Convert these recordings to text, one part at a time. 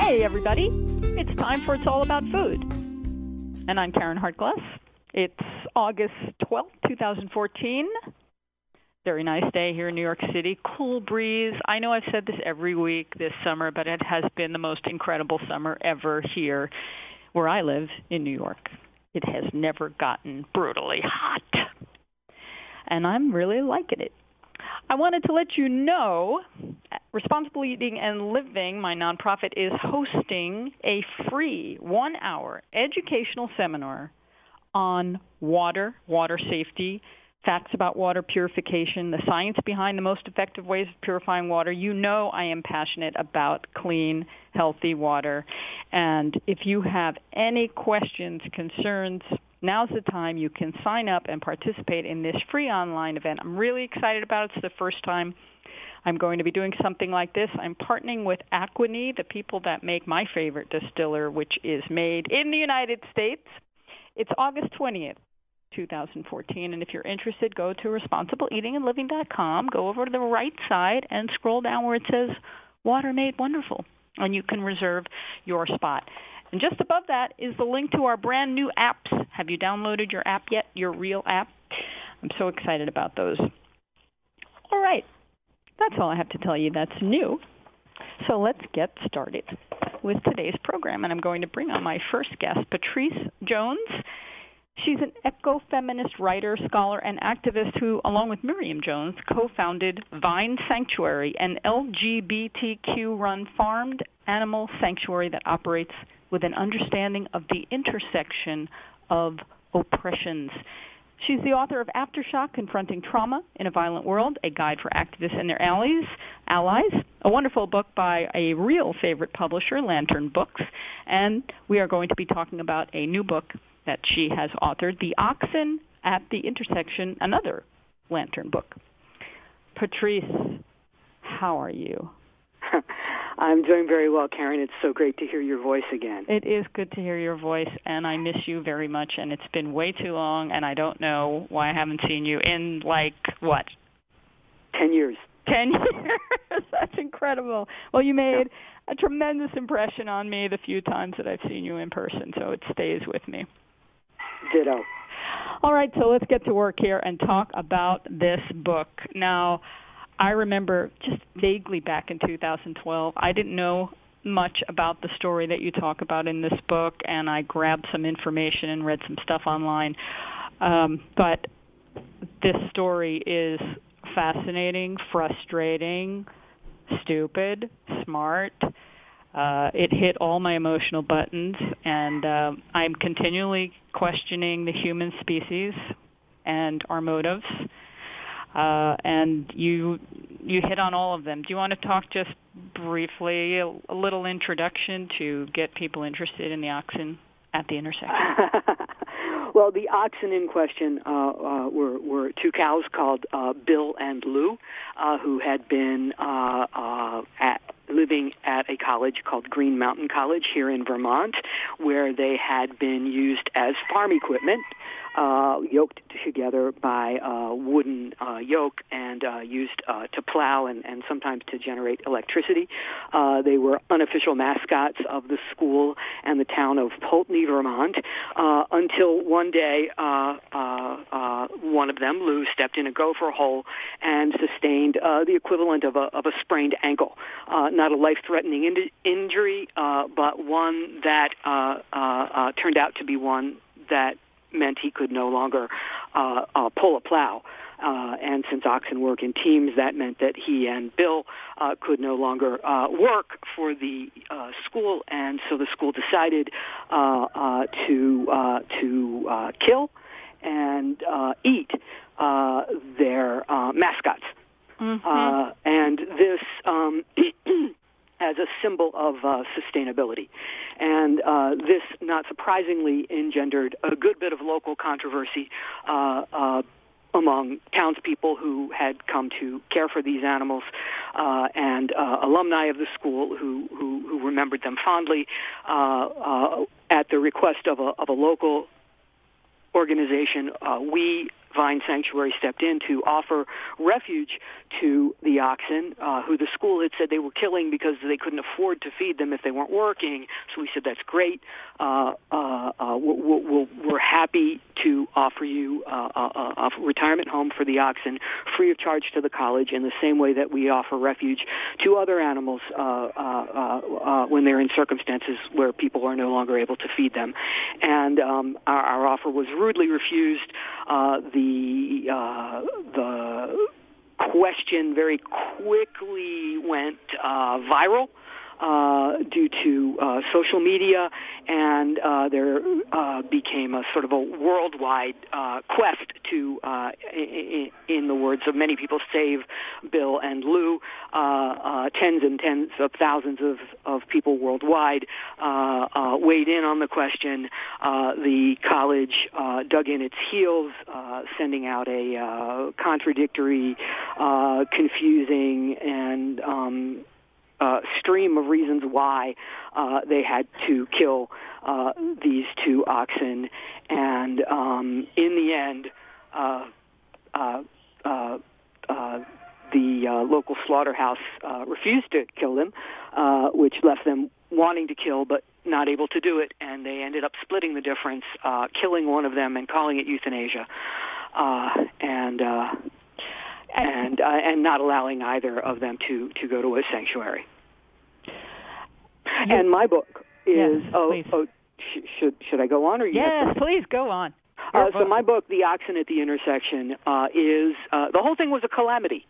Hey, everybody. It's time for It's All About Food. And I'm Karen Hartglass. It's August 12th, 2014. Very nice day here in New York City. Cool breeze. I know I've said this every week this summer, but it has been the most incredible summer ever here where I live in New York. It has never gotten brutally hot. And I'm really liking it. I wanted to let you know, Responsible Eating and Living, my nonprofit, is hosting a free 1-hour educational seminar on water safety, facts about water purification, the science behind the most effective ways of purifying water. You know I am passionate about clean, healthy water. And if you have any questions, concerns, now's the time. You can sign up and participate in this free online event. I'm really excited about it. It's the first time I'm going to be doing something like this. I'm partnering with Aquini, the people that make my favorite distiller, which is made in the United States. It's August 20th, 2014. And if you're interested, go to responsibleeatingandliving.com, go over to the right side, and scroll down where it says Water Made Wonderful, and you can reserve your spot. And just above that is the link to our brand new apps. Have you downloaded your app yet, your real app? I'm so excited about those. All right. That's all I have to tell you that's new. So let's get started with today's program. And I'm going to bring on my first guest, Patrice Jones. She's an eco-feminist writer, scholar, and activist who, along with Miriam Jones, co-founded Vine Sanctuary, an LGBTQ-run farmed animal sanctuary that operates with an understanding of the intersection of oppressions. She's the author of Aftershock, Confronting Trauma in a Violent World, a guide for activists and their allies, a wonderful book by a real favorite publisher, Lantern Books. And we are going to be talking about a new book that she has authored, The Oxen at the Intersection, another Lantern book. Patrice, how are you? I'm doing very well, Karen. It's so great to hear your voice again. It is good to hear your voice, and I miss you very much, and it's been way too long, and I don't know why I haven't seen you in, 10 years. 10 years. That's incredible. Well, you made a tremendous impression on me the few times that I've seen you in person, so it stays with me. Ditto. All right, so let's get to work here and talk about this book. Now, I remember just vaguely back in 2012, I didn't know much about the story that you talk about in this book, and I grabbed some information and read some stuff online. But this story is fascinating, frustrating, stupid, smart. It hit all my emotional buttons, and I'm continually questioning the human species and our motives. And you hit on all of them. Do you want to talk just briefly, a little introduction to get people interested in the oxen at the intersection? Well, the oxen in question were two cows called Bill and Lou, who had been living at a college called Green Mountain College here in Vermont, where they had been used as farm equipment, yoked together by wooden yoke and used to plow and sometimes to generate electricity. They were unofficial mascots of the school and the town of Poultney, Vermont, until one day one of them, Lou, stepped in a gopher hole and sustained the equivalent of a sprained ankle. Not a life-threatening injury, but one that turned out to be one that meant he could no longer pull a plow. And since oxen work in teams, that meant that he and Bill could no longer work for the school, and so the school decided to kill and eat their mascots. Mm-hmm. And this as a symbol of sustainability. And this, not surprisingly, engendered a good bit of local controversy among townspeople who had come to care for these animals, and alumni of the school who remembered them fondly. At the request of a local organization, we Vine Sanctuary stepped in to offer refuge to the oxen, who the school had said they were killing because they couldn't afford to feed them if they weren't working. So we said, that's great. We're happy to offer you a retirement home for the oxen free of charge to the college, in the same way that we offer refuge to other animals when they're in circumstances where people are no longer able to feed them. And our offer was rudely refused. The question very quickly went viral due to social media, and there became a sort of a worldwide quest to, in the words of many people, save Bill and Lou. Tens and tens of thousands of people worldwide weighed in on the question. The college dug in its heels, sending out a contradictory, confusing, and stream of reasons why they had to kill these two oxen, and in the end, the local slaughterhouse refused to kill them, which left them wanting to kill but not able to do it, and they ended up splitting the difference, killing one of them and calling it euthanasia, and not allowing either of them to go to a sanctuary. And my book is should I go on, or please go on. So my book, The Oxen at the Intersection, is the whole thing was a calamity,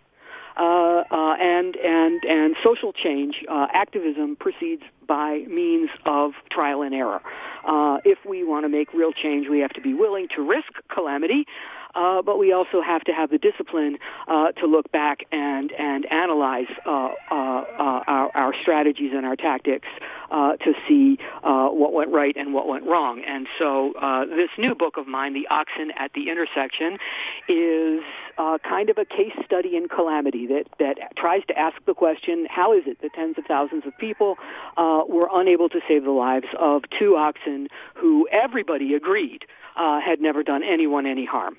and social change, activism proceeds by means of trial and error. If we want to make real change, we have to be willing to risk calamity. But we also have to have the discipline to look back and analyze our strategies and our tactics to see what went right and what went wrong. And so this new book of mine, The Oxen at the Intersection, is kind of a case study in calamity that tries to ask the question, how is it that tens of thousands of people were unable to save the lives of two oxen who everybody agreed had never done anyone any harm?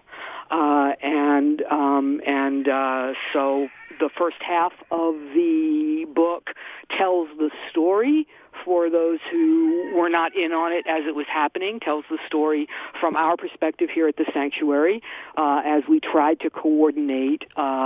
So the first half of the book tells the story for those who were not in on it as it was happening, tells the story from our perspective here at the sanctuary as we tried to coordinate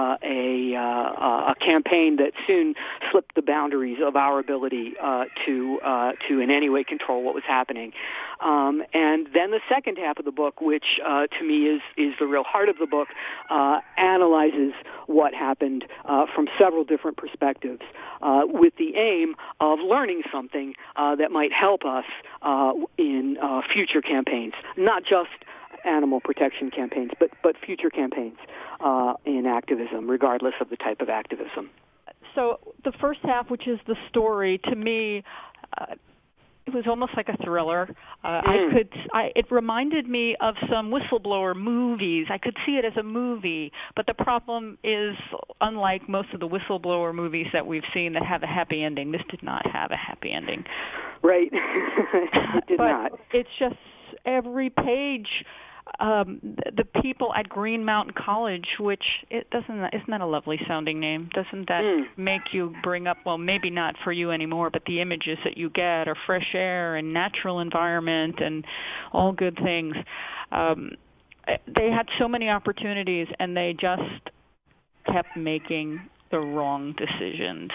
a campaign that soon slipped the boundaries of our ability to in any way control what was happening. And then the second half of the book, which to me is the real heart of the book, analyzes what happened from several different perspectives with the aim of learning something that might help us in future campaigns, not just animal protection campaigns, but future campaigns in activism, regardless of the type of activism. So the first half, which is the story, to me, it was almost like a thriller. It reminded me of some whistleblower movies. I could see it as a movie, but the problem is, unlike most of the whistleblower movies that we've seen that have a happy ending, this did not have a happy ending. Right. It did not. It's just every page. The people at Green Mountain College, which isn't that a lovely sounding name? Doesn't that make you bring up, well, maybe not for you anymore, but the images that you get are fresh air and natural environment and all good things. They had so many opportunities, and they just kept making the wrong decisions.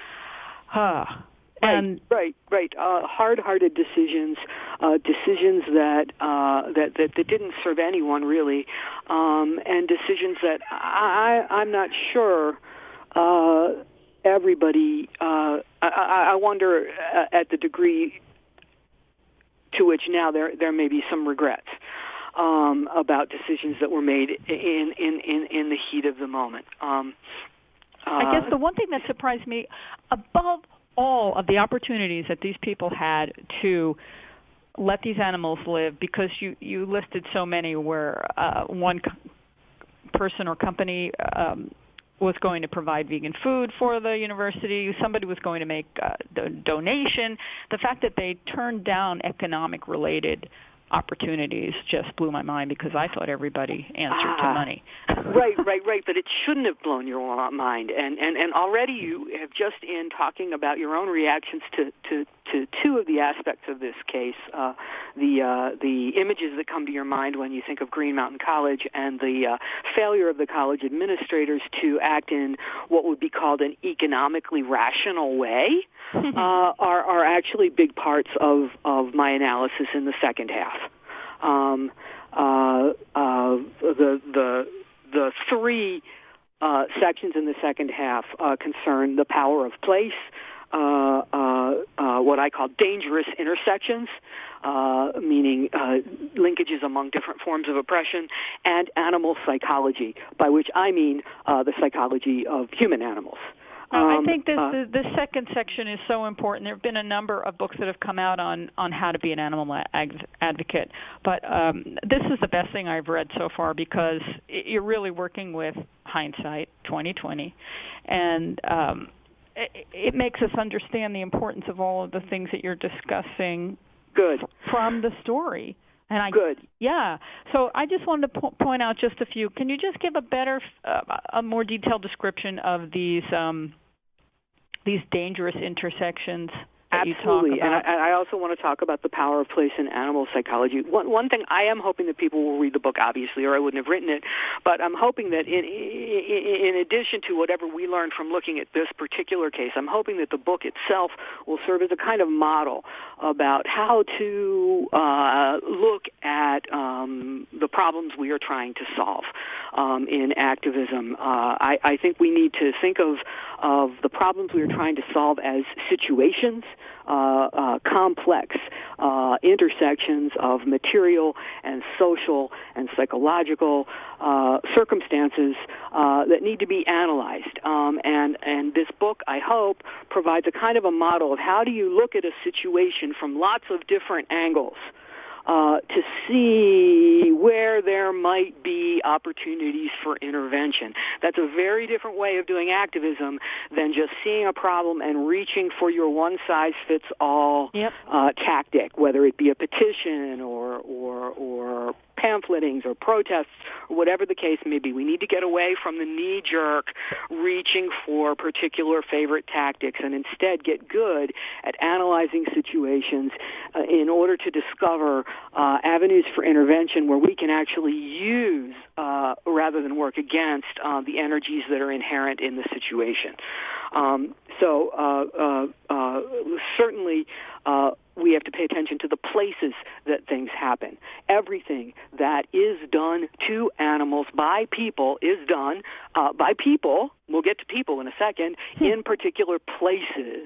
Right. Hard-hearted decisions, decisions that didn't serve anyone really, and decisions that I'm not sure everybody. I wonder at the degree to which now there may be some regrets about decisions that were made in the heat of the moment. I guess the one thing that surprised me above all of the opportunities that these people had to let these animals live, because you listed so many where one person or company was going to provide vegan food for the university, somebody was going to make a donation. The fact that they turned down economic-related opportunities just blew my mind because I thought everybody answered to money. Right. But it shouldn't have blown your mind. And already you have, just in talking about your own reactions to two of the aspects of this case, the images that come to your mind when you think of Green Mountain College and the failure of the college administrators to act in what would be called an economically rational way, are actually big parts of my analysis in the second half. The three sections in the second half concern the power of place, what I call dangerous intersections, meaning linkages among different forms of oppression, and animal psychology, by which I mean the psychology of human animals. I think this second section is so important. There have been a number of books that have come out on how to be an animal advocate, but this is the best thing I've read so far because you're really working with hindsight, 2020, and it makes us understand the importance of all of the things that you're discussing. Good. From the story. Good. Yeah. So I just wanted to point out just a few. Can you just give a more detailed description of these dangerous intersections that Absolutely. you talk about? And I also want to talk about the power of place in animal psychology. One thing, I am hoping that people will read the book, obviously, or I wouldn't have written it, but I'm hoping that in addition to whatever we learned from looking at this particular case, I'm hoping that the book itself will serve as a kind of model about how to look at the problems we are trying to solve in activism. I think we need to think of the problems we are trying to solve as situations, complex intersections of material and social and psychological circumstances that need to be analyzed. And this book, I hope, provides a kind of a model of how do you look at a situation from lots of different angles to see where there might be opportunities for intervention. That's a very different way of doing activism than just seeing a problem and reaching for your one-size-fits-all tactic, whether it be a petition or pamphletings or protests or whatever the case may be. We need to get away from the knee-jerk reaching for particular favorite tactics and instead get good at analyzing situations in order to discover avenues for intervention where we can actually use rather than work against the energies that are inherent in the situation. Certainly we have to pay attention to the places that things happen. Everything that is done to animals by people is done by people. We'll get to people in a second, in particular places.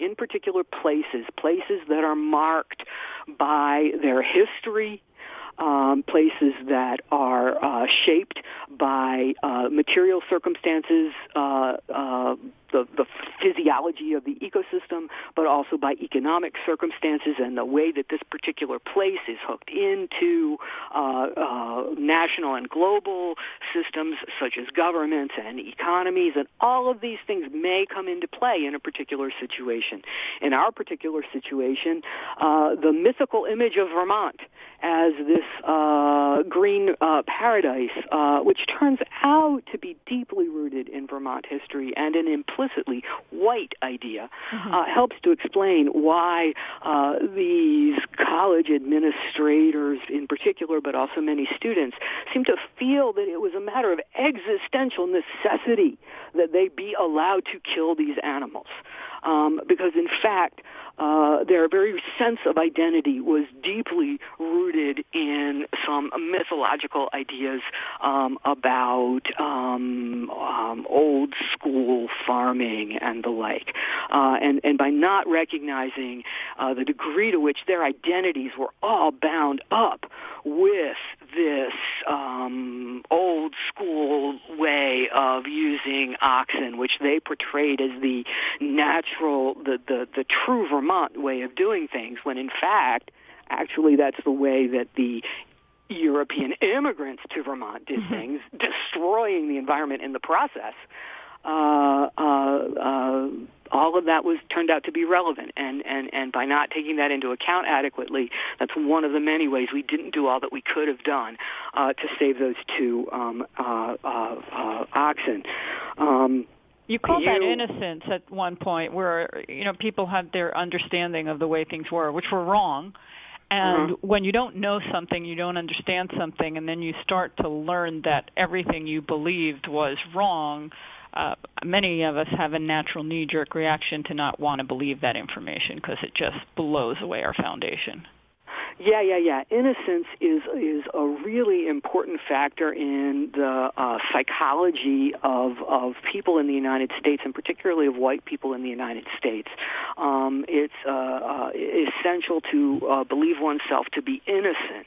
Places that are marked by their history, places that are shaped by material circumstances, the physiology of the ecosystem, but also by economic circumstances and the way that this particular place is hooked into national and global systems such as governments and economies, and all of these things may come into play in a particular situation. In our particular situation, the mythical image of Vermont as this green paradise, which turns out to be deeply rooted in Vermont history and an implicitly white idea, helps to explain why these college administrators in particular, but also many students, seem to feel that it was a matter of existential necessity that they be allowed to kill these animals. Because in fact, their very sense of identity was deeply rooted in some mythological ideas about old school farming and the like. And by not recognizing the degree to which their identities were all bound up with this old school way of using oxen, which they portrayed as the natural, the true Vermont way of doing things, when in fact, actually that's the way that the European immigrants to Vermont did things, destroying the environment in the process. all of that turned out to be relevant, and by not taking that into account adequately, that's one of the many ways we didn't do all that we could have done to save those two oxen. You called that innocence at one point, where people had their understanding of the way things were, which were wrong. And when you don't know something, you don't understand something, and then you start to learn that everything you believed was wrong, many of us have a natural knee-jerk reaction to not want to believe that information because it just blows away our foundation. Yeah. Innocence is a really important factor in the psychology of people in the United States, and particularly of white people in the United States. It's essential to believe oneself to be innocent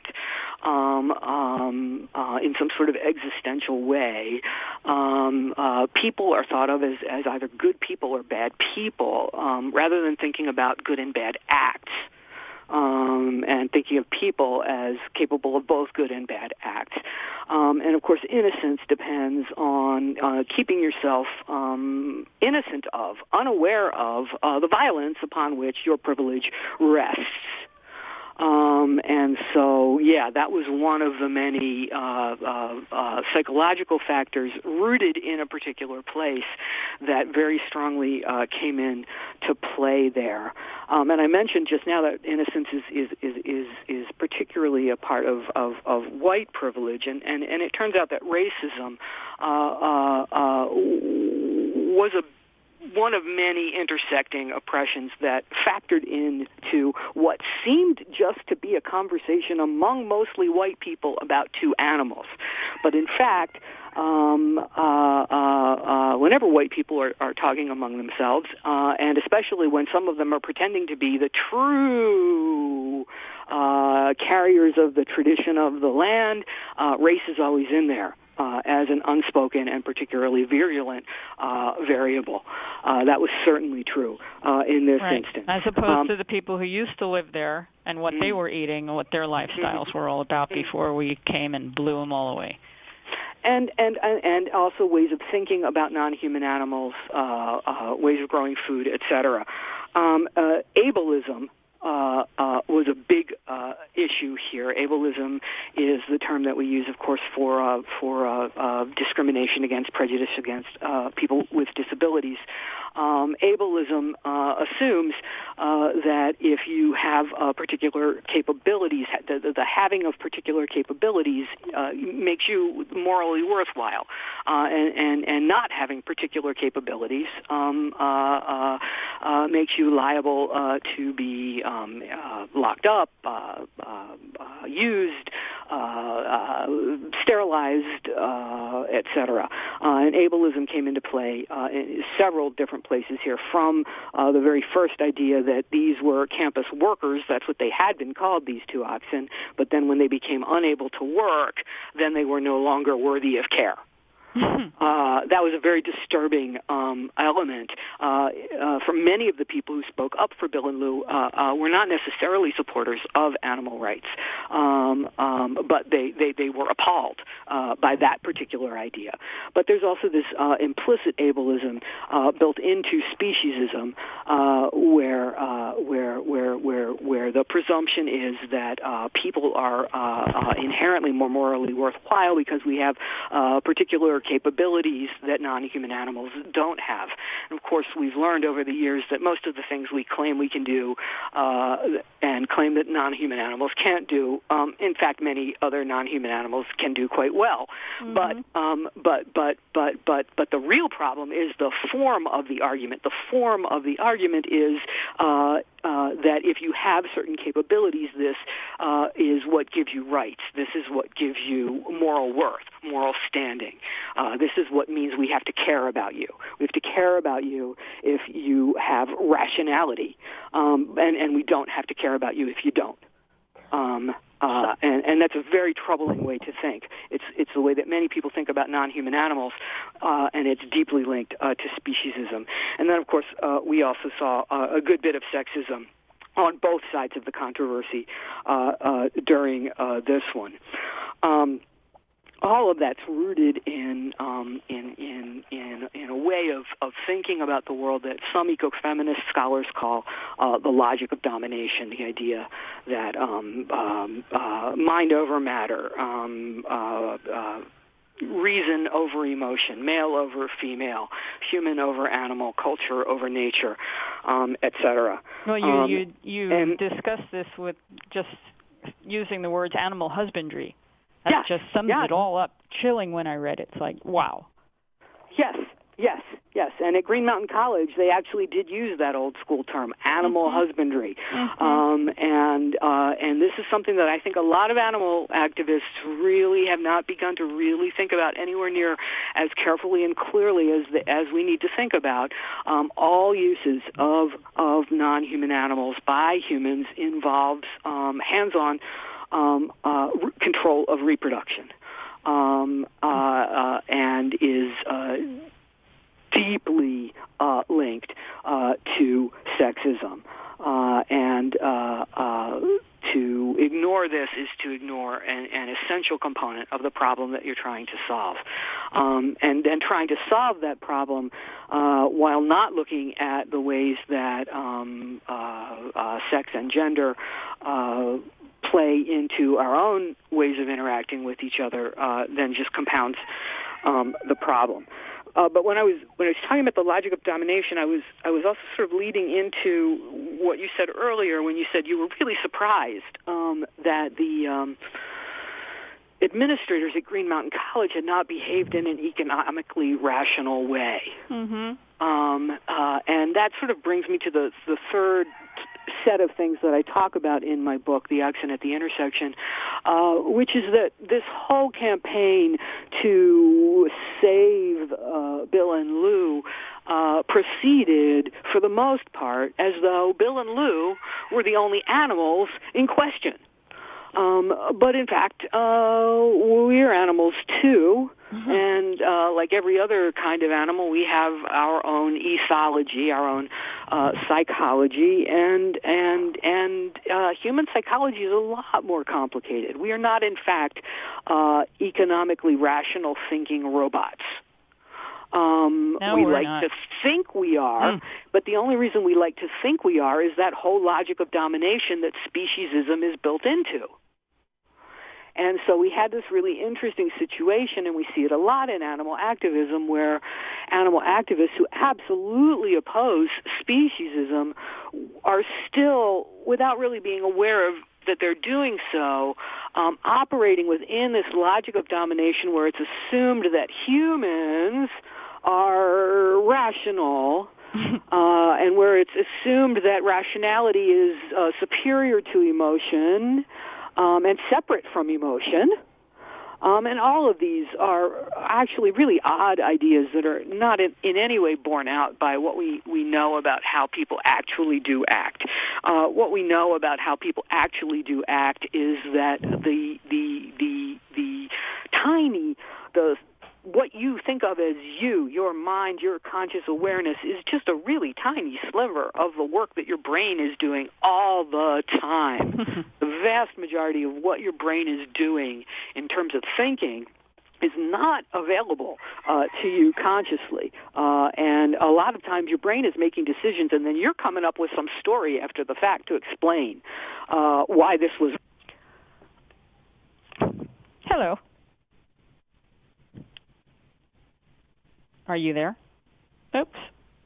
in some sort of existential way. People are thought of as either good people or bad people, rather than thinking about good and bad acts. And thinking of people as capable of both good and bad acts. And of course, innocence depends on keeping yourself innocent of, unaware of the violence upon which your privilege rests. And so, that was one of the many psychological factors rooted in a particular place that very strongly came in to play there. And I mentioned just now that innocence is particularly a part of white privilege, and it turns out that racism was one of many intersecting oppressions that factored into what seemed just to be a conversation among mostly white people about two animals. But in fact, whenever white people are talking among themselves, and especially when some of them are pretending to be the true carriers of the tradition of the land, race is always in there. As an unspoken and particularly virulent variable. That was certainly true in this instance. As opposed to the people who used to live there and what they were eating and what their lifestyles were all about before we came and blew them all away. And also ways of thinking about non-human animals, ways of growing food, etc. Ableism was a big issue here. Ableism is the term that we use, of course, for discrimination against, prejudice against people with disabilities. Ableism assumes that if you have particular capabilities, the having of particular capabilities makes you morally worthwhile, and not having particular capabilities makes you liable to be locked up, used, sterilized, etc. And ableism came into play in several different places here, from the very first idea that these were campus workers. That's what they had been called, these two oxen. But then when they became unable to work, then they were no longer worthy of care. That was a very disturbing element for many of the people who spoke up for Bill and Lou. Were not necessarily supporters of animal rights, but they were appalled by that particular idea. But there's also this implicit ableism built into speciesism, where the presumption is that people are inherently more morally worthwhile because we have particular capabilities that non-human animals don't have. And of course, we've learned over the years that most of the things we claim we can do and claim that non-human animals can't do, in fact, many other non-human animals can do quite well. Mm-hmm. But the real problem is the form of the argument. The form of the argument is that if you have certain capabilities, this is what gives you rights. This is what gives you moral worth, moral standing. This is what means we have to care about you. We have to care about you if you have rationality, and we don't have to care about you if you don't. And that's a very troubling way to think. It's the way that many people think about non-human animals, and it's deeply linked to speciesism. And then, of course, we also saw a good bit of sexism on both sides of the controversy during this one. all of that's rooted in a way of thinking about the world that some ecofeminist scholars call the logic of domination. The idea that mind over matter, reason over emotion, male over female, human over animal, culture over nature, etc. Well, you discussed this with just using the words animal husbandry. That just sums it all up. Chilling when I read it. It's like, wow. Yes. And at Green Mountain College, they actually did use that old school term, animal husbandry. And this is something that I think a lot of animal activists really have not begun to really think about anywhere near as carefully and clearly as we need to think about. All uses of non-human animals by humans involves hands-on control of reproduction, and is deeply linked to sexism. And to ignore this is to ignore an essential component of the problem that you're trying to solve. And then trying to solve that problem while not looking at the ways that sex and gender play into our own ways of interacting with each other, then just compounds the problem. But when I was talking about the logic of domination, I was also sort of leading into what you said earlier when you said you were really surprised that the administrators at Green Mountain College had not behaved in an economically rational way. And that sort of brings me to the third set of things that I talk about in my book, The Accent at the Intersection, which is that this whole campaign to save Bill and Lou proceeded, for the most part, as though Bill and Lou were the only animals in question. But in fact, we're animals too, and like every other kind of animal, we have our own ethology, our own psychology, and human psychology is a lot more complicated. We are not, in fact, economically rational thinking robots. We like to think we are, but the only reason we like to think we are is that whole logic of domination that speciesism is built into. And so we had this really interesting situation, and we see it a lot in animal activism, where animal activists who absolutely oppose speciesism are still, without really being aware of that they're doing so, operating within this logic of domination where it's assumed that humans are rational, and where it's assumed that rationality is superior to emotion, and separate from emotion. And all of these are actually really odd ideas that are not in any way borne out by what we know about how people actually do act. What we know about how people actually do act is that the what you think of as your mind, your conscious awareness is just a really tiny sliver of the work that your brain is doing all the time. The vast majority of what your brain is doing in terms of thinking is not available to you consciously. And a lot of times your brain is making decisions, and then you're coming up with some story after the fact to explain why this was. Hello. Are you there? Oops.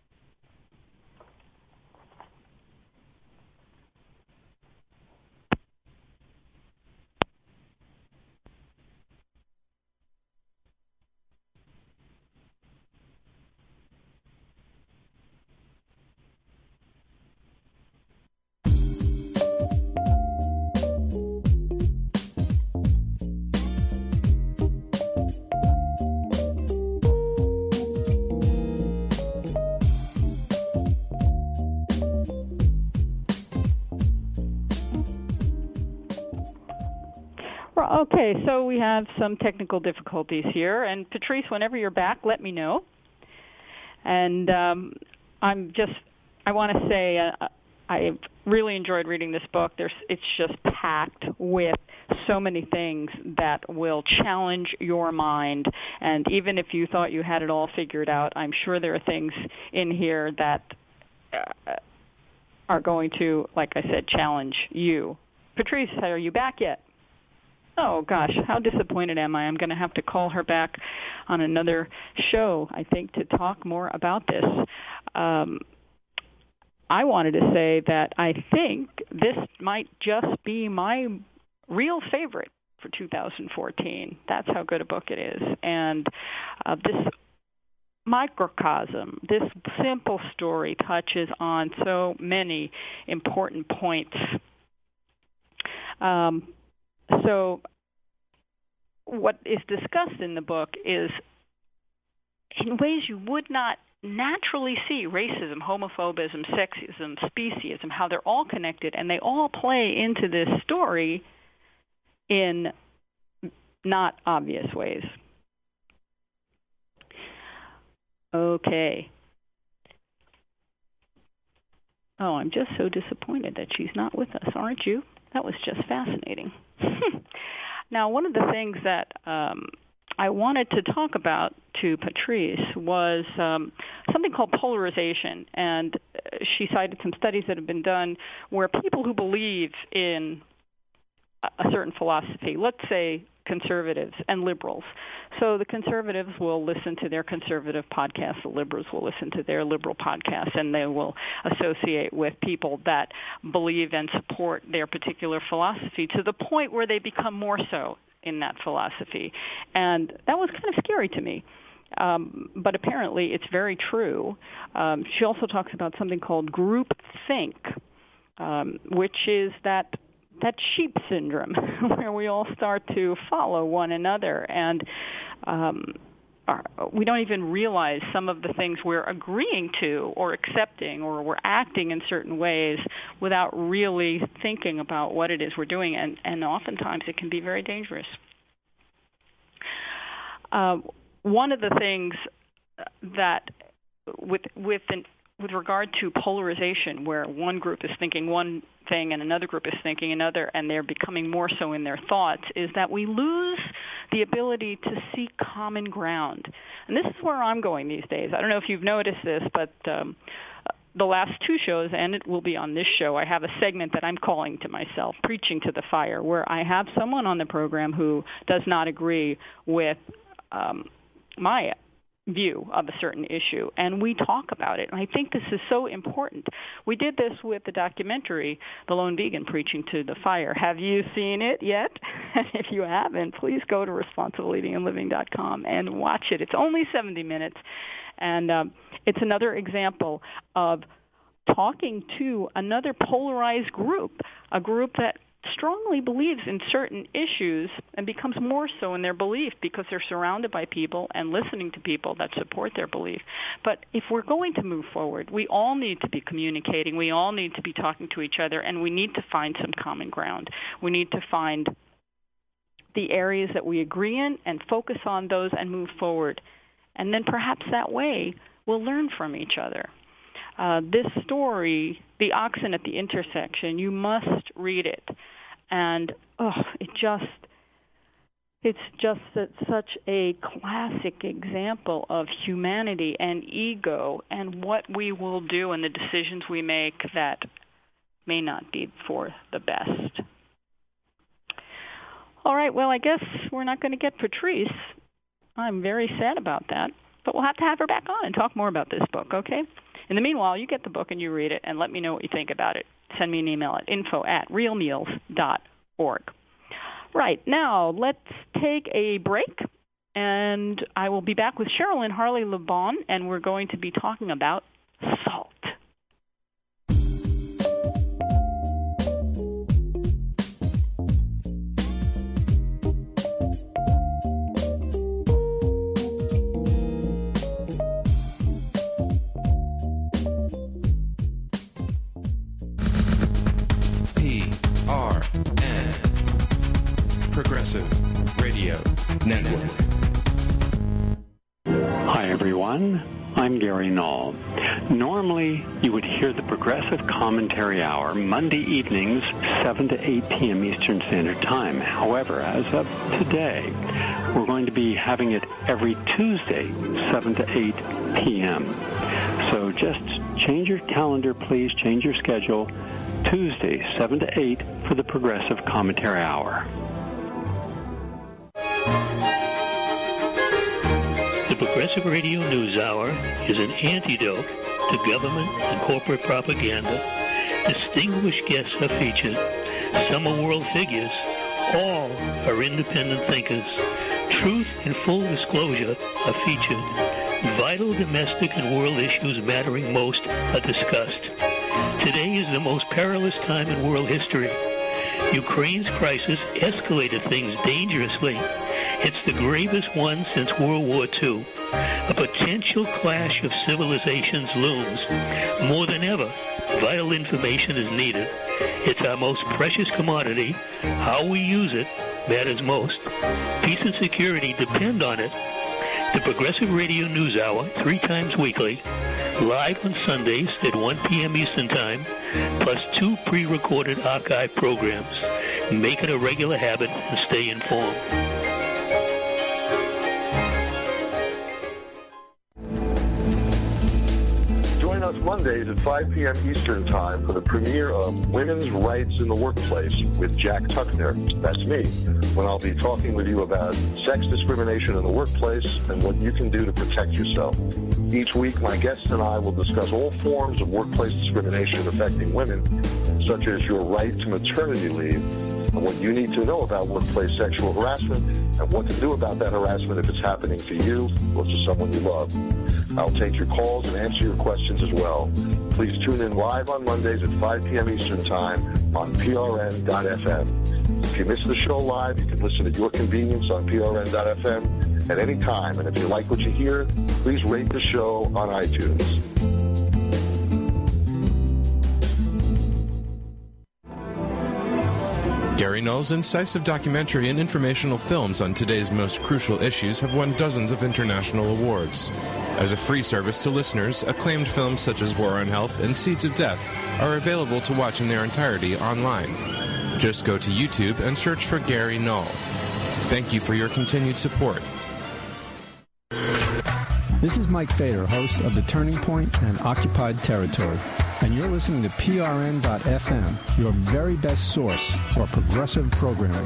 Okay, so we have some technical difficulties here, and Patrice, whenever you're back, let me know. And I want to say I've really enjoyed reading this book. It's just packed with so many things that will challenge your mind. And even if you thought you had it all figured out, I'm sure there are things in here that are going to, like I said, challenge you. Patrice, are you back yet? Oh, gosh, how disappointed am I? I'm going to have to call her back on another show, I think, to talk more about this. I wanted to say that I think this might just be my real favorite for 2014. That's how good a book it is. And this microcosm, this simple story touches on so many important points. So what is discussed in the book is in ways you would not naturally see: racism, homophobism, sexism, speciesism, how they're all connected, and they all play into this story in not obvious ways. Okay. Oh, I'm just so disappointed that she's not with us, aren't you? That was just fascinating. Now, one of the things that I wanted to talk about to Patrice was something called polarization, and she cited some studies that have been done where people who believe in a certain philosophy, let's say conservatives and liberals. So the conservatives will listen to their conservative podcasts, the liberals will listen to their liberal podcasts, and they will associate with people that believe and support their particular philosophy to the point where they become more so in that philosophy. And that was kind of scary to me. But apparently it's very true. She also talks about something called groupthink, which is that sheep syndrome where we all start to follow one another, and we don't even realize some of the things we're agreeing to or accepting, or we're acting in certain ways without really thinking about what it is we're doing, and oftentimes it can be very dangerous. One of the things that with regard to polarization, where one group is thinking one thing and another group is thinking another, and they're becoming more so in their thoughts, is that we lose the ability to see common ground. And this is where I'm going these days. I don't know if you've noticed this, but the last two shows, and it will be on this show, I have a segment that I'm calling to myself, Preaching to the Fire, where I have someone on the program who does not agree with my view of a certain issue, and we talk about it. And I think this is so important. We did this with the documentary, The Lone Vegan, Preaching to the Fire. Have you seen it yet? If you haven't, please go to responsibleeatingandliving.com and watch it. It's only 70 minutes, and it's another example of talking to another polarized group, a group that strongly believes in certain issues and becomes more so in their belief because they're surrounded by people and listening to people that support their belief. But if we're going to move forward, we all need to be communicating, we all need to be talking to each other, and we need to find some common ground. We need to find the areas that we agree in and focus on those and move forward. And then perhaps that way we'll learn from each other. This story, The Oxen at the Intersection, you must read it. And it's just such a classic example of humanity and ego and what we will do and the decisions we make that may not be for the best. All right, well, I guess we're not going to get Patrice. I'm very sad about that. But we'll have to have her back on and talk more about this book, okay? In the meanwhile, you get the book and you read it, and let me know what you think about it. Send me an email at info@realmeals.org. Right, now let's take a break, and I will be back with Sherilyn Harley-LeBon, and we're going to be talking about salt. Progressive Radio Network. Hi, everyone. I'm Gary Null. Normally, you would hear the Progressive Commentary Hour Monday evenings, 7 to 8 p.m. Eastern Standard Time. However, as of today, we're going to be having it every Tuesday, 7 to 8 p.m. So just change your calendar, please. Change your schedule. Tuesday, 7 to 8 for the Progressive Commentary Hour. The Progressive Radio News Hour is an antidote to government and corporate propaganda. Distinguished guests are featured. Some are world figures. All are independent thinkers. Truth and full disclosure are featured. Vital domestic and world issues mattering most are discussed. Today is the most perilous time in world history. Ukraine's crisis escalated things dangerously. It's the gravest one since World War II. A potential clash of civilizations looms. More than ever, vital information is needed. It's our most precious commodity. How we use it matters most. Peace and security depend on it. The Progressive Radio News Hour, 3 times weekly, live on Sundays at 1 p.m. Eastern Time, plus 2 pre-recorded archive programs. Make it a regular habit and stay informed. Join us Mondays at 5 p.m. Eastern Time for the premiere of Women's Rights in the Workplace with Jack Tuckner. That's me, when I'll be talking with you about sex discrimination in the workplace and what you can do to protect yourself. Each week, my guests and I will discuss all forms of workplace discrimination affecting women, such as your right to maternity leave, and what you need to know about workplace sexual harassment, and what to do about that harassment if it's happening to you or to someone you love. I'll take your calls and answer your questions as well. Please tune in live on Mondays at 5 p.m. Eastern Time on prn.fm. If you miss the show live, you can listen at your convenience on prn.fm at any time. And if you like what you hear, please rate the show on iTunes. Gary Null's incisive documentary and informational films on today's most crucial issues have won dozens of international awards. As a free service to listeners, acclaimed films such as War on Health and Seeds of Death are available to watch in their entirety online. Just go to YouTube and search for Gary Null. Thank you for your continued support. This is Mike Fader, host of The Turning Point and Occupied Territory, and you're listening to PRN.FM, your very best source for progressive programming.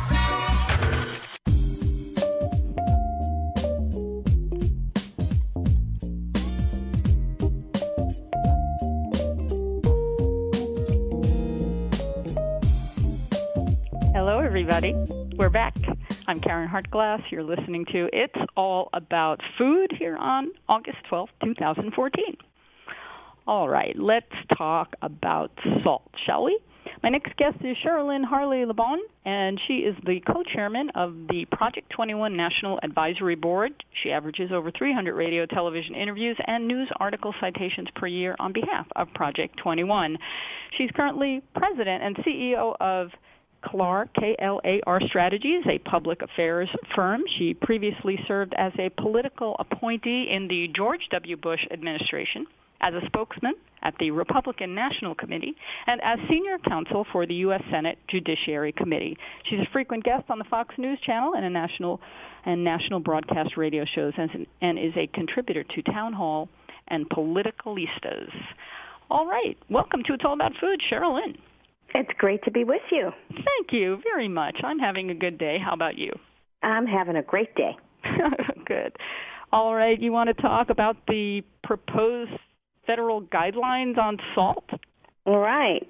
Hello, everybody. We're back. I'm Karen Hartglass. You're listening to It's All About Food here on August 12th, 2014. All right, let's talk about salt, shall we? My next guest is Sherilyn Harley-Lebon, and she is the co-chairman of the Project 21 National Advisory Board. She averages over 300 radio, television interviews, and news article citations per year on behalf of Project 21. She's currently president and CEO of KLAR, K-L-A-R Strategies, a public affairs firm. She previously served as a political appointee in the George W. Bush administration, as a spokesman at the Republican National Committee, and as senior counsel for the U.S. Senate Judiciary Committee. She's a frequent guest on the Fox News Channel and national broadcast radio shows, and is a contributor to Town Hall and Politicalistas. All right, welcome to It's All About Food, Sherilyn. It's great to be with you. Thank you very much. I'm having a good day. How about you? I'm having a great day. Good. All right, you want to talk about the proposed federal guidelines on salt? All right.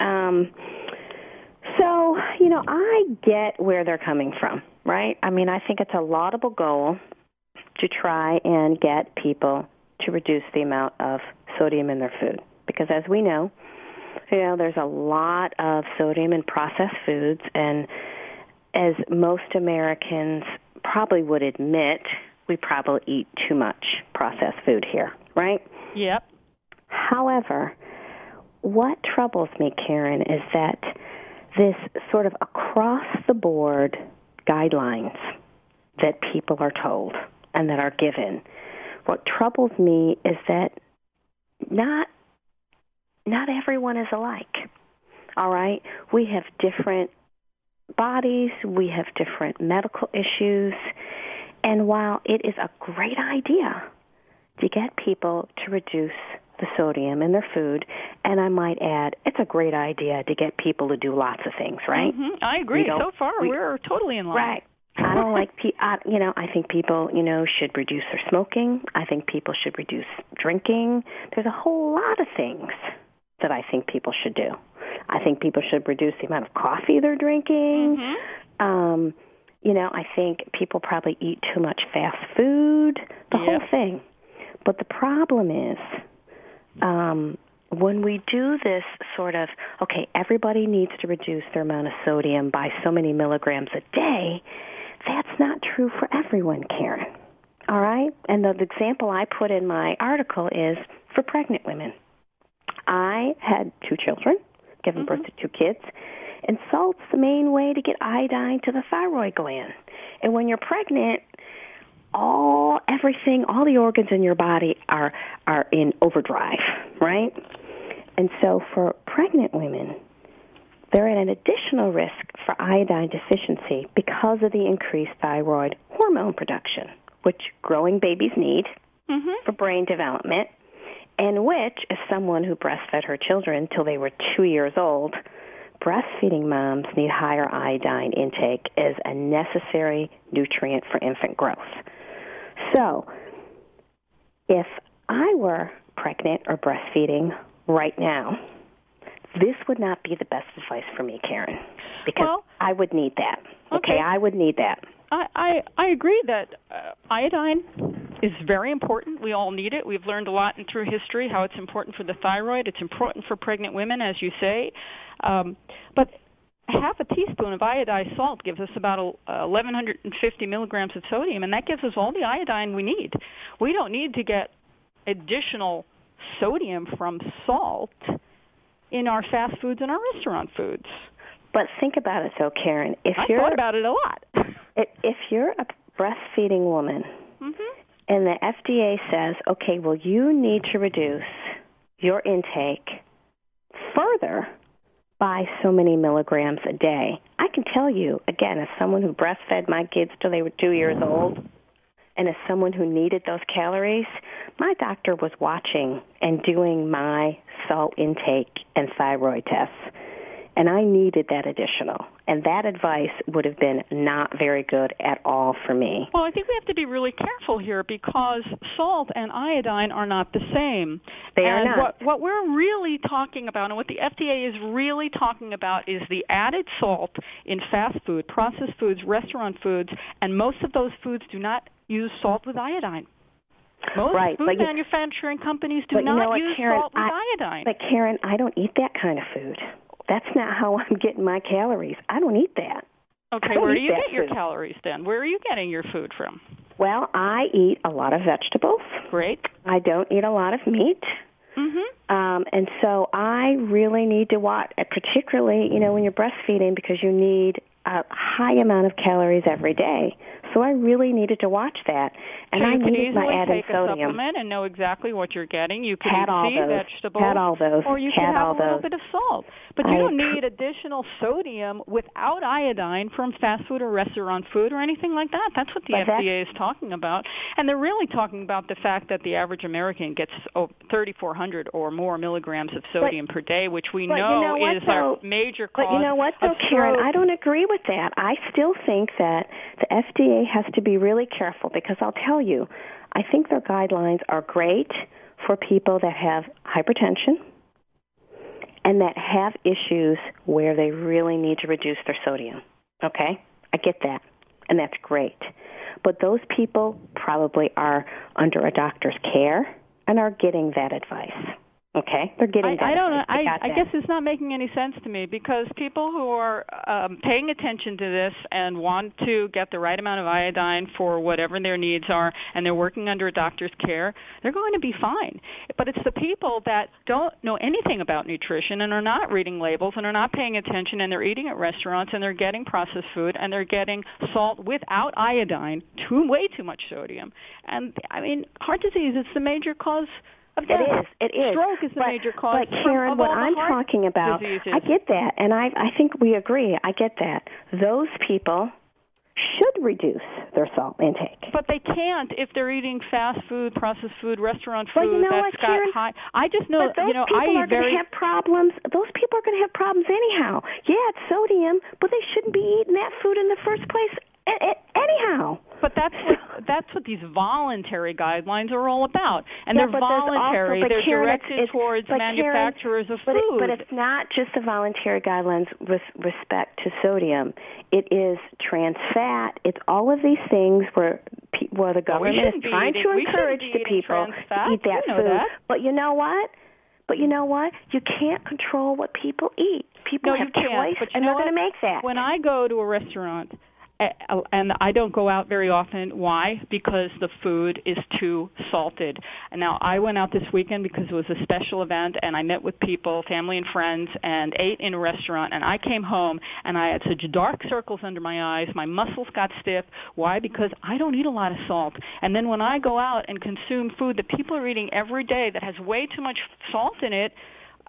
I get where they're coming from, right? I mean, I think it's a laudable goal to try and get people to reduce the amount of sodium in their food. Because as we know, there's a lot of sodium in processed foods, and as most Americans probably would admit, we probably eat too much processed food here, right? Yep. However, what troubles me, Karen, is that this sort of across-the-board guidelines that people are told and that are given What troubles me is that not everyone is alike. All right? We have different bodies, we have different medical issues, and while it is a great idea to get people to reduce the sodium in their food, and I might add, it's a great idea to get people to do lots of things, right? Mm-hmm. I agree. So far, we're totally in line. Right. I don't like, I think people, should reduce their smoking. I think people should reduce drinking. There's a whole lot of things that I think people should do. I think people should reduce the amount of coffee they're drinking. Mm-hmm. I think people probably eat too much fast food, the whole thing. But the problem is, when we do this sort of, okay, everybody needs to reduce their amount of sodium by so many milligrams a day, that's not true for everyone, Karen. All right? And the example I put in my article is for pregnant women. I had 2 children, given birth to 2 kids, and salt's the main way to get iodine to the thyroid gland. And when you're pregnant, all the organs in your body are in overdrive, right? And so for pregnant women, they're at an additional risk for iodine deficiency because of the increased thyroid hormone production, which growing babies need for brain development, and which, as someone who breastfed her children till they were 2 years old, breastfeeding moms need higher iodine intake as a necessary nutrient for infant growth. So, if I were pregnant or breastfeeding right now, this would not be the best advice for me, Karen, because I would need that. Okay, I would need that. I agree that iodine is very important. We all need it. We've learned a lot through history how it's important for the thyroid. It's important for pregnant women, as you say. But half a teaspoon of iodized salt gives us about 1,150 milligrams of sodium, and that gives us all the iodine we need. We don't need to get additional sodium from salt in our fast foods and our restaurant foods. But think about it, though, Karen. I thought about it a lot. If you're a breastfeeding woman and the FDA says, okay, well, you need to reduce your intake further by so many milligrams a day, I can tell you, again, as someone who breastfed my kids till they were 2 years old, and as someone who needed those calories, my doctor was watching and doing my salt intake and thyroid tests. And I needed that additional. And that advice would have been not very good at all for me. Well, I think we have to be really careful here because salt and iodine are not the same. They are not. What we're really talking about and what the FDA is really talking about is the added salt in fast food, processed foods, restaurant foods, and most of those foods do not use salt with iodine. Most food manufacturing companies do not use salt with iodine. But Karen, I don't eat that kind of food. That's not how I'm getting my calories. I don't eat that. Okay, where do you get your calories then? Where are you getting your food from? Well, I eat a lot of vegetables. Great. I don't eat a lot of meat. And so I really need to watch, particularly, when you're breastfeeding, because you need a high amount of calories every day. So I really needed to watch that. And I needed my added sodium. You could easily take a supplement and know exactly what you're getting. You could eat vegetables. Had all those. Or you could have a little bit of salt. But you don't need additional sodium without iodine from fast food or restaurant food or anything like that. That's what the FDA is talking about. And they're really talking about the fact that the average American gets 3,400 or more milligrams of sodium per day, which we know is our major cause. But you know what, though, Karen? I don't agree with that. I still think that the FDA has to be really careful because I'll tell you, I think their guidelines are great for people that have hypertension and that have issues where they really need to reduce their sodium. Okay? I get that, and that's great. But those people probably are under a doctor's care and are getting that advice. Okay, they're getting that. I don't know. I guess it's not making any sense to me, because people who are paying attention to this and want to get the right amount of iodine for whatever their needs are, and they're working under a doctor's care, they're going to be fine. But it's the people that don't know anything about nutrition and are not reading labels and are not paying attention, and they're eating at restaurants and they're getting processed food and they're getting salt without iodine, way too much sodium. And, I mean, heart disease is the major cause. It is. Stroke is the major cause. But Karen, what I'm talking about, diseases. I get that, and I think we agree. I get that. Those people should reduce their salt intake. But they can't if they're eating fast food, processed food, restaurant food. Well, you know that's what, got Karen? high. I just know, But those people are going to have problems. Those people are going to have problems anyhow. Yeah, it's sodium, but they shouldn't be eating that food in the first place anyhow. But that's what these voluntary guidelines are all about, and yeah, they're voluntary. They're directed towards manufacturers of food. But it's not just the voluntary guidelines with respect to sodium. It is trans fat. It's all of these things where the government is trying to encourage the people to eat that food. But you know what? You can't control what people eat. People have choice, and they're going to make that. When I go to a restaurant, and I don't go out very often. Why? Because the food is too salted. And now, I went out this weekend because it was a special event, and I met with people, family and friends, and ate in a restaurant. And I came home, and I had such dark circles under my eyes. My muscles got stiff. Why? Because I don't eat a lot of salt. And then when I go out and consume food that people are eating every day that has way too much salt in it,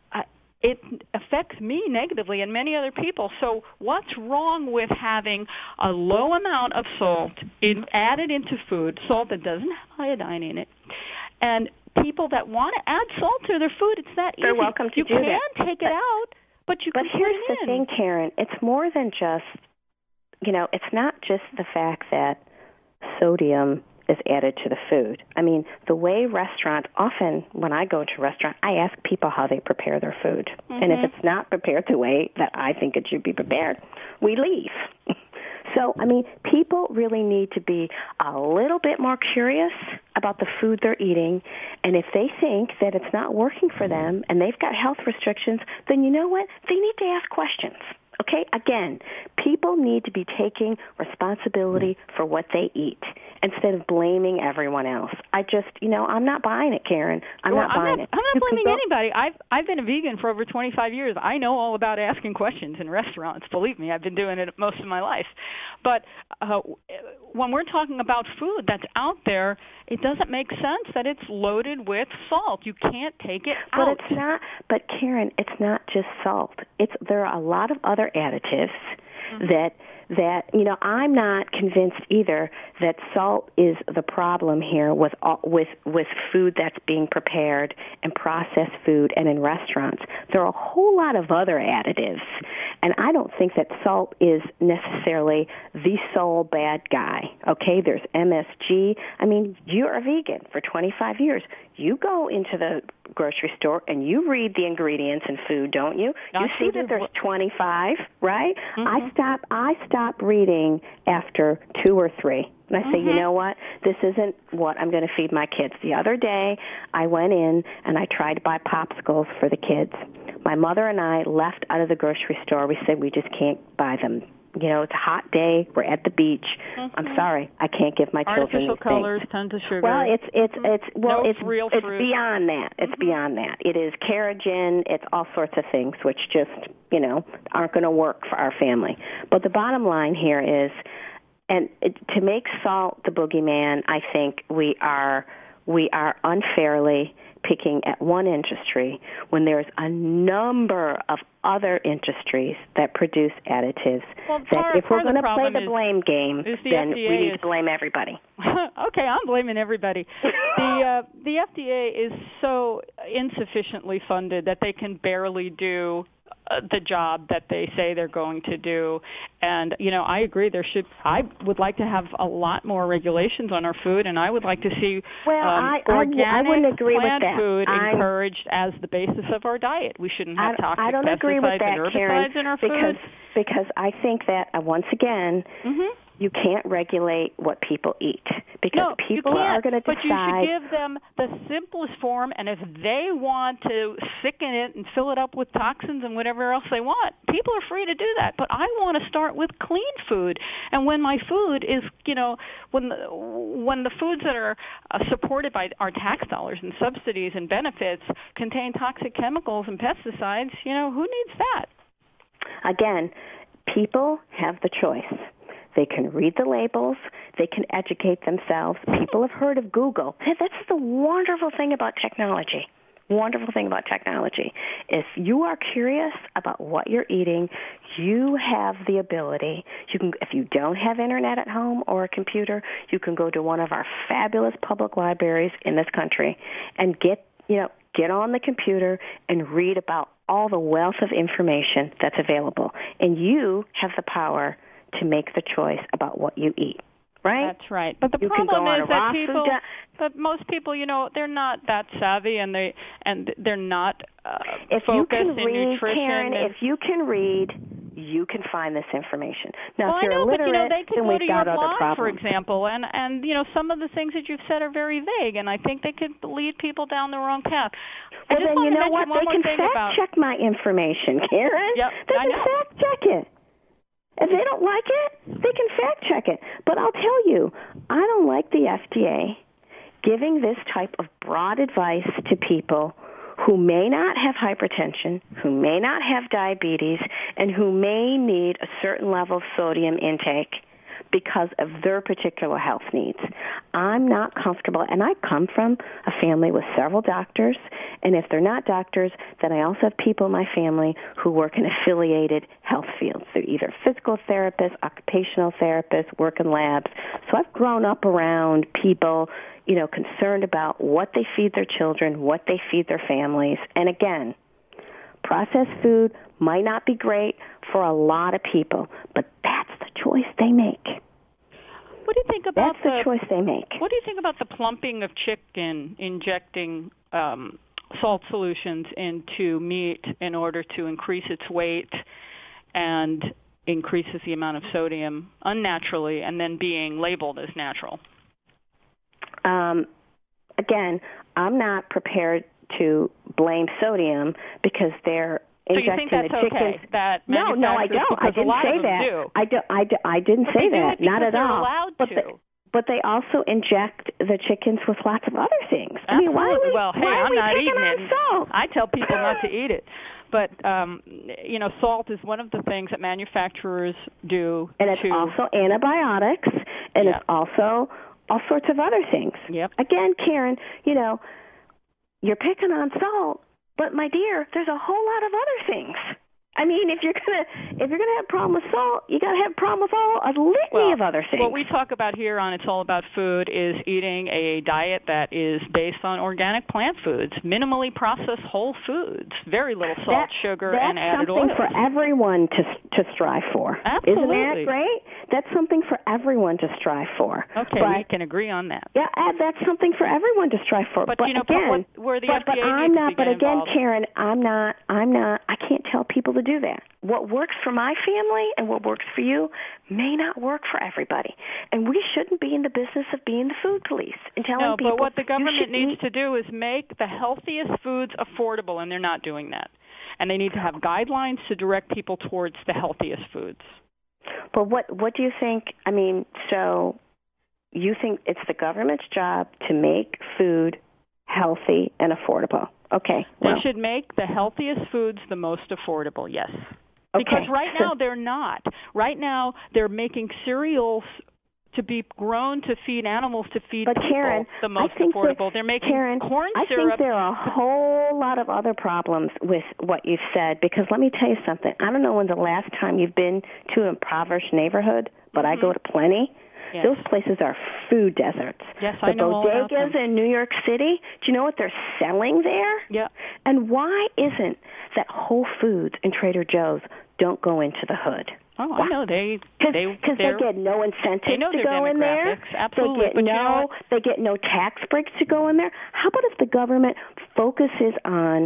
it affects me negatively and many other people. So what's wrong with having a low amount of salt added into food, salt that doesn't have iodine in it, and people that want to add salt to their food, it's that easy. They're welcome to you do that. You can take it out, but you can put it in. But here's the thing, Karen. It's more than just, it's not just the fact that sodium is added to the food. I mean, the way restaurants, often when I go to a restaurant, I ask people how they prepare their food. Mm-hmm. And if it's not prepared the way that I think it should be prepared, we leave. So, I mean, people really need to be a little bit more curious about the food they're eating. And if they think that it's not working for them and they've got health restrictions, then you know what? They need to ask questions. Okay? Again, people need to be taking responsibility for what they eat instead of blaming everyone else. I'm not buying it, Karen. I'm not buying it. I'm not blaming anybody. I've been a vegan for over 25 years. I know all about asking questions in restaurants. Believe me, I've been doing it most of my life. But when we're talking about food that's out there, it doesn't make sense that it's loaded with salt. You can't take it out. But it's not. But Karen, it's not just salt. There are a lot of other additives that I'm not convinced either that salt is the problem here with food that's being prepared and processed food and in restaurants. There are a whole lot of other additives, and I don't think that salt is necessarily the sole bad guy. Okay, there's MSG. I mean, you're a vegan for 25 years. You go into the grocery store and you read the ingredients in food, don't you? You see that there's 25, right? Mm-hmm. I stop reading after 2 or 3. And I say, you know what? This isn't what I'm going to feed my kids. The other day, I went in and I tried to buy popsicles for the kids. My mother and I left out of the grocery store. We said we just can't buy them. It's a hot day. We're at the beach. Mm-hmm. I'm sorry, I can't give my children artificial these colors, things. tons of sugar. Well, it's real fruit. It's beyond that. It's beyond that. It is Carrageen. It's all sorts of things which just aren't going to work for our family. But the bottom line here is, to make salt the boogeyman, I think we are unfairly picking at one industry when there's a number of other industries that produce additives. Well, if we're going to play the blame game, then we need to blame everybody. Okay, I'm blaming everybody. The FDA is so insufficiently funded that they can barely do the job that they say they're going to do. And, I agree I would like to have a lot more regulations on our food, and I would like to see organic I wouldn't agree plant with that. food encouraged as the basis of our diet. We shouldn't have toxic pesticides and herbicides in our food. Because I think that, once again, You can't regulate what people eat because people are going to decide. But you should give them the simplest form, and if they want to sicken it and fill it up with toxins and whatever else they want, people are free to do that. But I want to start with clean food. And when my food is, when the foods that are supported by our tax dollars and subsidies and benefits contain toxic chemicals and pesticides, who needs that? Again, people have the choice. They can read the labels. They can educate themselves. People have heard of Google. That's the wonderful thing about technology. Wonderful thing about technology. If you are curious about what you're eating, you have the ability. If you don't have internet at home or a computer, you can go to one of our fabulous public libraries in this country and get on the computer and read about all the wealth of information that's available. And you have the power to make the choice about what you eat, right? That's right. But the problem is that but most people, they're not that savvy, and they're not focused in nutrition. Karen, if you can read, you can find this information. Now, if you're illiterate, they then can go we've to got your other blog, problems. for example, and some of the things that you've said are very vague, and I think they could lead people down the wrong path. Well, then you know what? They can fact-check my information, Karen. Yep, they can fact-check it. If they don't like it, they can fact-check it. But I'll tell you, I don't like the FDA giving this type of broad advice to people who may not have hypertension, who may not have diabetes, and who may need a certain level of sodium intake because of their particular health needs. I'm not comfortable, and I come from a family with several doctors, and if they're not doctors, then I also have people in my family who work in affiliated health fields. They're either physical therapists, occupational therapists, work in labs. So I've grown up around people, concerned about what they feed their children, what they feed their families. And again, processed food might not be great for a lot of people, but that's the choice they make. What do you think about the choice they make? What do you think about the plumping of chicken, injecting salt solutions into meat in order to increase its weight and increases the amount of sodium unnaturally, and then being labeled as natural? Again, I'm not prepared to blame sodium because they're injecting the chickens. So you think that's okay? That no, I don't. I didn't say that. I didn't say that. Not at all. Allowed to. But they also inject the chickens with lots of other things. Absolutely. I mean, why are we, I'm not eating it. Salt? I tell people not to eat it. But, salt is one of the things that manufacturers do. And it's also antibiotics, and it's also all sorts of other things. Yep. Again, Karen, you're picking on salt, but my dear, there's a whole lot of other things. I mean, if you're gonna have a problem with salt, you got to have a problem with a litany of other things. What we talk about here on It's All About Food is eating a diet that is based on organic plant foods, minimally processed whole foods, very little salt, sugar, and added oils. That's something for everyone to strive for. Absolutely. Isn't that great? That's something for everyone to strive for. Okay, we can agree on that. Yeah, that's something for everyone to strive for. But again, where the FDA needs to get involved. Karen, I can't tell people to do that. What works for my family and what works for you may not work for everybody. And we shouldn't be in the business of being the food police and telling people. No, but what the government needs to do is make the healthiest foods affordable, and they're not doing that. And they need to have guidelines to direct people towards the healthiest foods. But what do you think? I mean, so you think it's the government's job to make food healthy and affordable? Okay. They should make the healthiest foods the most affordable, yes. Because right now they're not. Right now they're making cereals to be grown to feed animals, to feed people, Karen, the most affordable. They're making corn syrup. I think there are a whole lot of other problems with what you've said, because let me tell you something. I don't know when the last time you've been to an impoverished neighborhood, but I go to plenty. Yes. Those places are food deserts. Yes, I know all about them. The bodegas in New York City, do you know what they're selling there? Yeah. And why isn't that Whole Foods and Trader Joe's don't go into the hood? Oh, why? I know. Because they get no incentive to go in there. Absolutely. They get no tax breaks to go in there. How about if the government focuses on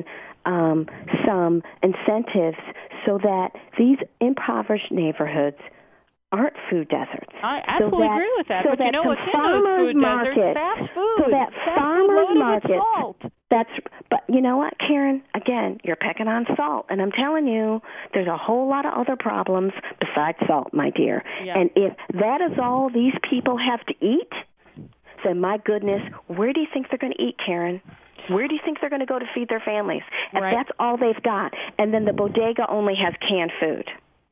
some incentives so that these impoverished neighborhoods aren't food deserts. I absolutely agree with that. But you know what's in those food deserts? Fast food. So that fast farmers food market. Salt. But you know what, Karen? Again, you're picking on salt, and I'm telling you, there's a whole lot of other problems besides salt, my dear. Yeah. And if that is all these people have to eat, then my goodness, where do you think they're going to eat, Karen? Where do you think they're going to go to feed their families? And that's all they've got. And then the bodega only has canned food,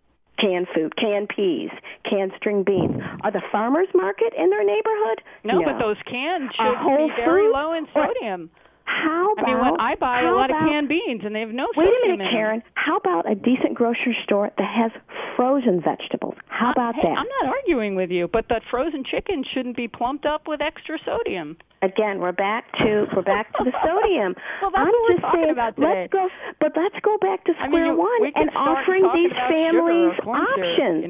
canned peas, canned string beans. Are the farmers market in their neighborhood? No, but those cans should be very low in sodium. How about, when I buy a lot of canned beans, and they have no sodium in them. Wait a minute, Karen. How about a decent grocery store that has frozen vegetables? How about that? I'm not arguing with you, but that frozen chicken shouldn't be plumped up with extra sodium. Again, we're back to the sodium. Well, that's what we're talking about today. Let's go back to square one and offering these families options.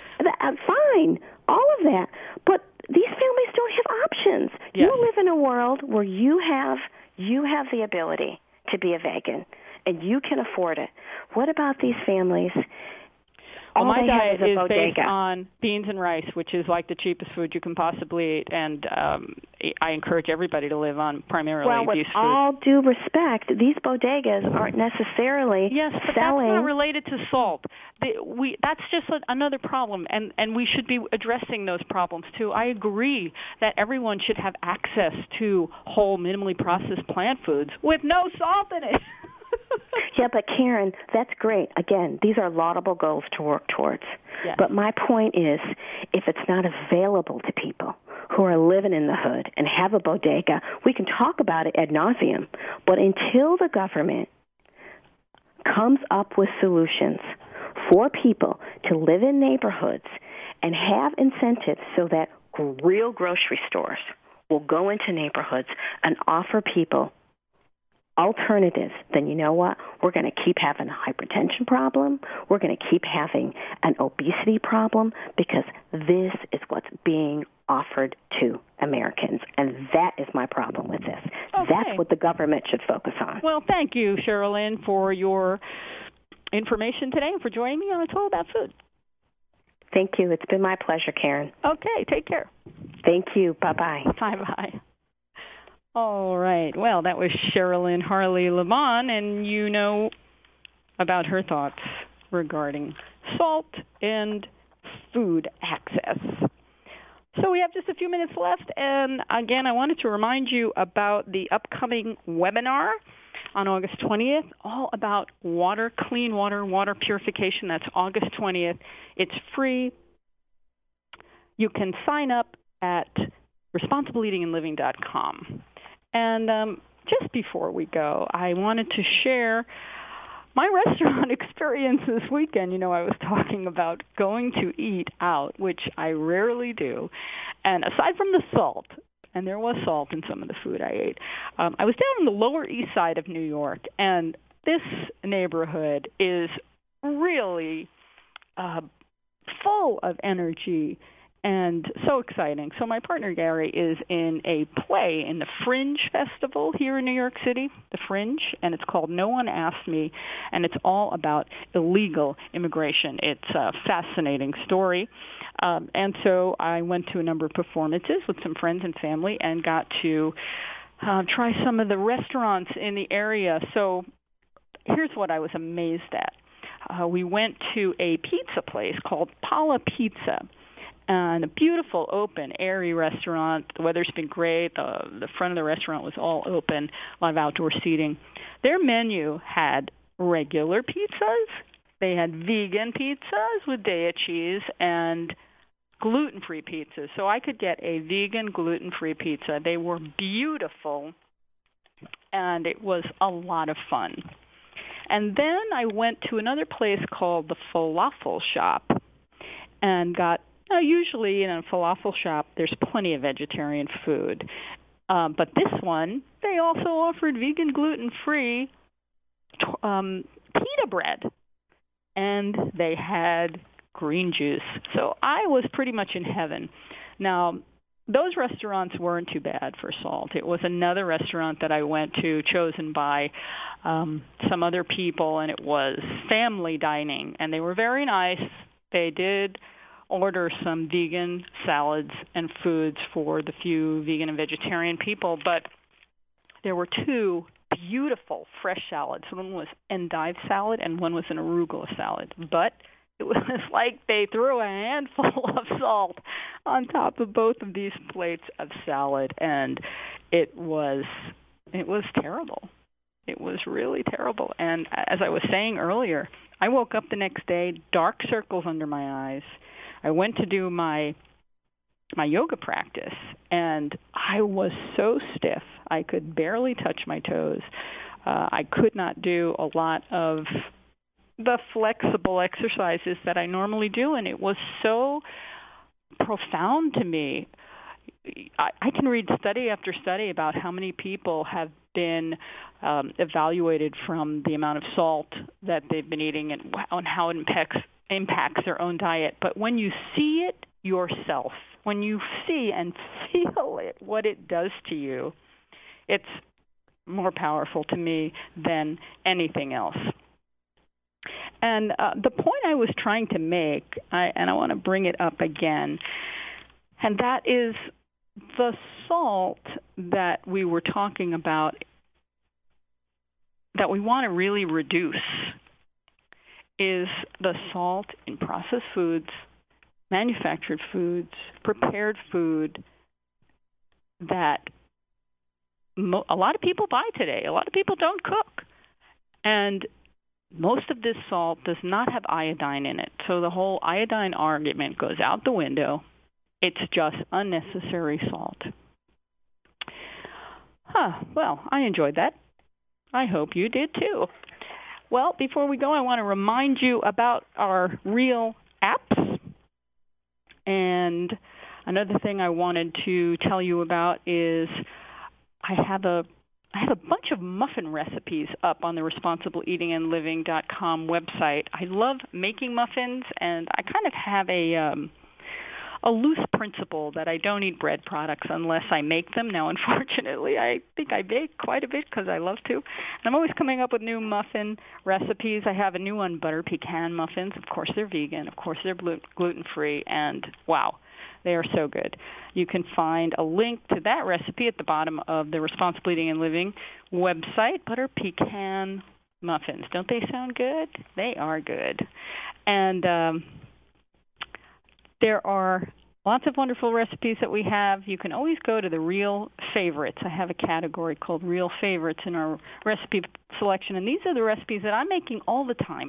Fine, all of that, but these families don't have options. Yes. You live in a world where you have the ability to be a vegan, and you can afford it. What about these families? Well, my diet is based on beans and rice, which is like the cheapest food you can possibly eat, and I encourage everybody to live on primarily these foods. Well, with all due respect, these bodegas aren't necessarily but that's not related to salt. That's just another problem, and we should be addressing those problems too. I agree that everyone should have access to whole, minimally processed plant foods with no salt in it. Yeah, but Karen, that's great. Again, these are laudable goals to work towards. Yes. But my point is, if it's not available to people who are living in the hood and have a bodega, we can talk about it ad nauseum. But until the government comes up with solutions for people to live in neighborhoods and have incentives so that real grocery stores will go into neighborhoods and offer people alternatives, then you know what? We're going to keep having a hypertension problem. We're going to keep having an obesity problem because this is what's being offered to Americans, and that is my problem with this. Okay. That's what the government should focus on. Well, thank you, Sherilyn, for your information today and for joining me on It's All About Food. Thank you. It's been my pleasure, Karen. Okay, take care. Thank you. Bye-bye. Bye-bye. All right. Well, that was Sherilyn Harley-Lamont, and you know about her thoughts regarding salt and food access. So we have just a few minutes left, and again, I wanted to remind you about the upcoming webinar on August 20th, all about water, clean water, water purification. That's August 20th. It's free. You can sign up at responsibleeatingandliving.com. And just before we go, I wanted to share my restaurant experience this weekend. You know, I was talking about going to eat out, which I rarely do. And aside from the salt, and there was salt in some of the food I ate, I was down on the Lower East Side of New York, and this neighborhood is really full of energy and so exciting. So my partner, Gary, is in a play in the Fringe Festival here in New York City, the Fringe, and it's called No One Asked Me, and it's all about illegal immigration. It's a fascinating story. And so I went to a number of performances with some friends and family and got to try some of the restaurants in the area. So here's what I was amazed at. We went to a pizza place called Pala Pizza, and a beautiful, open, airy restaurant. The weather's been great. The front of the restaurant was all open, a lot of outdoor seating. Their menu had regular pizzas. They had vegan pizzas with Daiya cheese and gluten-free pizzas. So I could get a vegan, gluten-free pizza. They were beautiful, and it was a lot of fun. And then I went to another place called the Falafel Shop and got usually in a falafel shop, there's plenty of vegetarian food. But this one, they also offered vegan, gluten-free pita bread. And they had green juice. So I was pretty much in heaven. Now, those restaurants weren't too bad for salt. It was another restaurant that I went to, chosen by some other people, and it was family dining. And they were very nice. They did order some vegan salads and foods for the few vegan and vegetarian people, but there were two beautiful fresh salads. One was endive salad and one was an arugula salad. But it was like they threw a handful of salt on top of both of these plates of salad, and it was terrible. It was really terrible. And as I was saying earlier, I woke up the next day, dark circles under my eyes. I went to do my yoga practice, and I was so stiff. I could barely touch my toes. I could not do a lot of the flexible exercises that I normally do, and it was so profound to me. I can read study after study about how many people have been evaluated from the amount of salt that they've been eating and on how it impacts their own diet. But when you see it yourself, when you see and feel it, what it does to you, it's more powerful to me than anything else. And the point I was trying to make, and I want to bring it up again, and that is the salt that we were talking about that we want to really reduce is the salt in processed foods, manufactured foods, prepared food that a lot of people buy today. A lot of people don't cook. And most of this salt does not have iodine in it. So the whole iodine argument goes out the window. It's just unnecessary salt. Well, I enjoyed that. I hope you did too. Well, before we go, I want to remind you about our Real apps. And another thing I wanted to tell you about is I have a bunch of muffin recipes up on the ResponsibleEatingAndLiving.com website. I love making muffins, and I kind of have a loose principle that I don't eat bread products unless I make them. Now, unfortunately, I think I bake quite a bit because I love to. And I'm always coming up with new muffin recipes. I have a new one, butter pecan muffins. Of course, they're vegan. Of course, they're gluten-free. And, wow, they are so good. You can find a link to that recipe at the bottom of the Responsible Eating and Living website, butter pecan muffins. Don't they sound good? They are good. And there are lots of wonderful recipes that we have. You can always go to the Real Favorites. I have a category called Real Favorites in our recipe selection, and these are the recipes that I'm making all the time.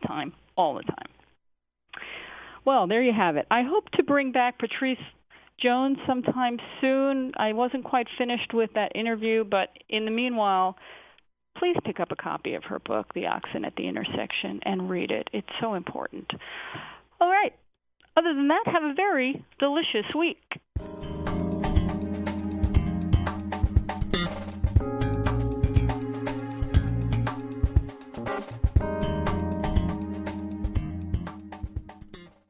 Well, there you have it. I hope to bring back Patrice Jones sometime soon. I wasn't quite finished with that interview, but in the meanwhile, please pick up a copy of her book, The Oxen at the Intersection, and read it. It's so important. All right. Other than that, have a very delicious week.